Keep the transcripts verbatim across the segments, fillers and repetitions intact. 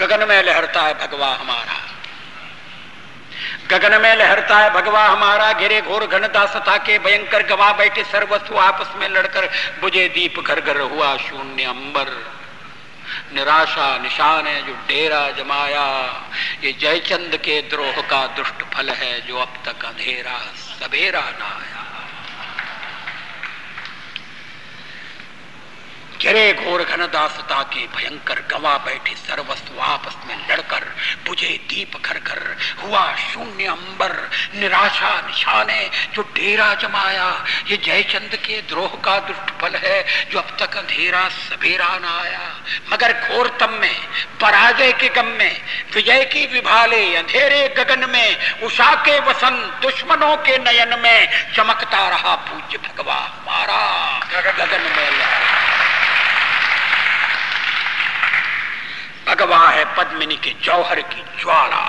गगन में लहरता है भगवा हमारा, गगन में लहरता है भगवा हमारा। गिरे घोर घन दासता के भयंकर, गवा बैठे सर्वस्व आपस में लड़कर। बुझे दीप घर घर हुआ शून्य अंबर, निराशा निशान है जो डेरा जमाया। ये जयचंद के द्रोह का दुष्ट फल है, जो अब तक अंधेरा सवेरा ना आया। गिरे घोर घन दासता के भयंकर, गवा बैठे सर्वस्व आपस में लड़कर। बुझे दीप घर घर हुआ शून्य अंबर, निराशा निशाने जो डेरा जमाया। ये जयचंद के द्रोह का दुष्ट फल है, जो अब तक अंधेरा सवेरा न आया। मगर घोरतम में पराजय के गम में, विजय की विभाले अंधेरे गगन में, उषा के वसंत दुश्मनों के नयन में, चमकता रहा पूज्य भगवा हमारा गगन में। भगवा है पद्मिनी के जौहर की ज्वाला,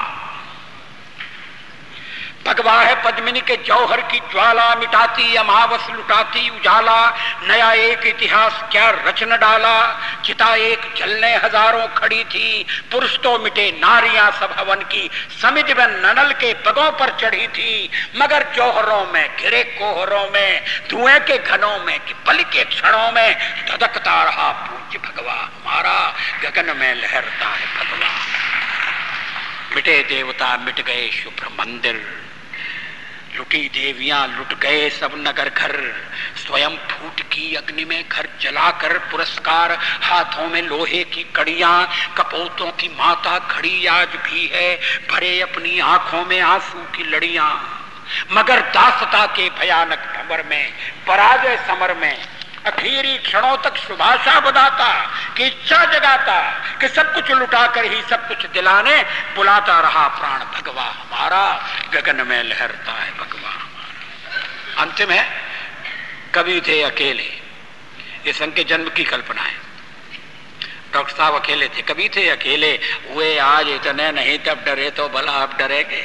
भगवा है पद्मिनी के जौहर की ज्वाला। मिटाती अमावस लुटाती उजाला, नया एक इतिहास क्या रचन डाला। चिता एक जलने हजारों खड़ी थी, पुरुष तो मिटे नारियां सब हवन की। समिज में ननल के पगों पर चढ़ी थी, मगर जौहरों में घिरे कोहरों में, धुएं के घनों में कि पल के क्षणों में, धधकता रहा पूज्य भगवा हमारा गगन में लहरता है भगवा। मिटे देवता मिट गए शुभ्र मंदिर, लुटी देवियां लुट गए सब नगर घर। स्वयं फूट की अग्नि में घर जलाकर पुरस्कार, हाथों में लोहे की कड़ियां। कपोतों की माता खड़ी आज भी है, भरे अपनी आंखों में आंसू की लड़ियां। मगर दासता के भयानक भंवर में, पराजय समर में, आखिरी क्षणों तक शुभाशा बधाता कि इच्छा जगाता कि सब कुछ लुटाकर ही सब कुछ दिलाने बुलाता रहा प्राण भगवा हमारा गगन में लहरता है भगवा हमारा। अंतिम है, कवि थे अकेले। ये संघ के जन्म की कल्पना है। डॉक्टर साहब अकेले थे, कवि थे अकेले। हुए आज इतने नहीं तब डरे तो भला अब डरेंगे।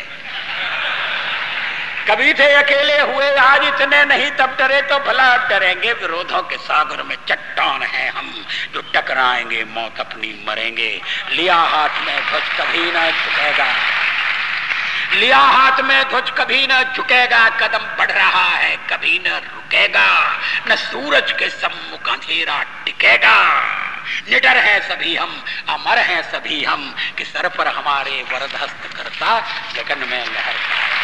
कभी थे अकेले हुए आज इतने नहीं तब डरे तो भला अब डरेंगे। विरोधों के सागर में चट्टान हैं हम, जो टकराएंगे मौत अपनी मरेंगे। लिया हाथ में ध्वज कभी न झुकेगा, लिया हाथ में ध्वज कभी न झुकेगा। कदम बढ़ रहा है कभी न रुकेगा, न सूरज के सम्मुख अंधेरा टिकेगा। निडर हैं सभी हम, अमर हैं सभी हम, कि सर पर हमारे वरद हस्त करता गगन में लहरता है।